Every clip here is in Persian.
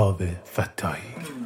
مهتاب فتاحی.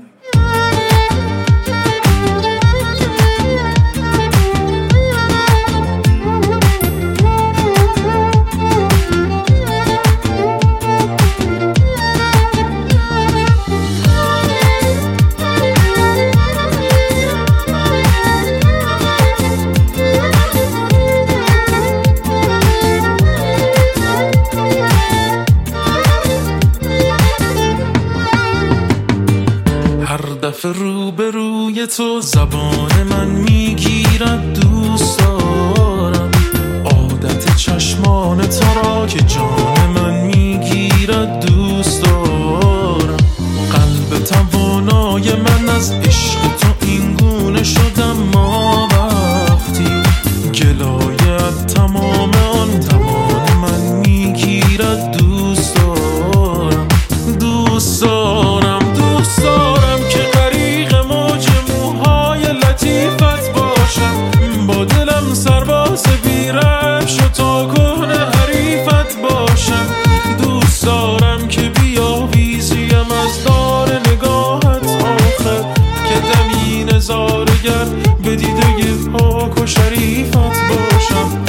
دفعه روبروی تو زبان من میگیرد، دوست دارم عادت چشمان تو را که جان من میگیرد، دوست دارم قلب توانای من از عشق تو این گونه شدم، ما وقتی گلایت تمام آن توان من میگیرد، دوست دارم دوست دارم دوست دارم که غریق موج موهای لطیفت باشم، با دلم سرباز بیرفش و تا کهنه حریفت باشم، دوست دارم که بیاویزیم از دار نگاهت آخر که دمی نظارگر به دیده پاک و شریفت باشم.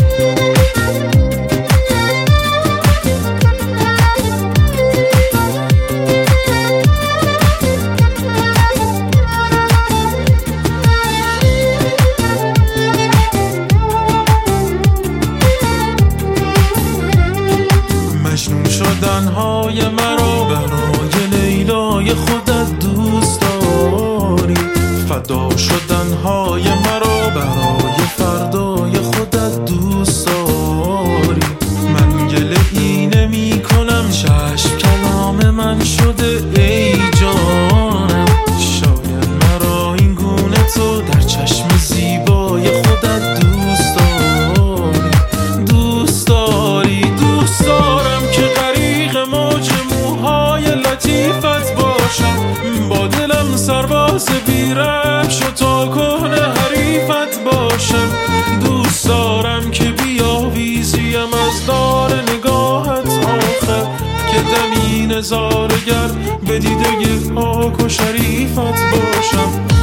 مجنون شدنهای مرا برای لیلای خودت دوست داری، فدا شدنهای مرا برای فردای خودت دوست داری، من گله ای نمی کنم، چشم کلام من شده ای جانم، شاید مرا این گونه تو در چشم زیبای خودت دوست داری، دوست داری دوست دارم که غریق موج موهای لطیفت باشم، با دلم سرباز بیرفش و تا کهنه حریفت باشم، دوست دارم که بیاویزیم از دار نگاهت آخر که دمی نظارگر به دیده پاک و شریفت باشم.